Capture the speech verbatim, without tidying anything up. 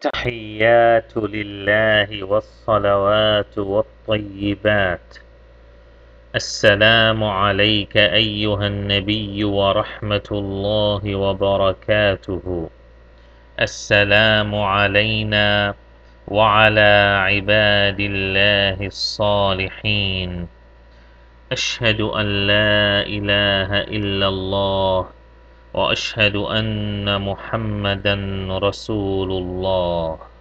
التحيات لله والصلوات والطيبات. السلام عليك أيها النبي ورحمة الله وبركاته. السلام علينا وعلى عباد الله الصالحين. أشهد أن لا إله إلا الله وأشهد أن محمدا رسول الله.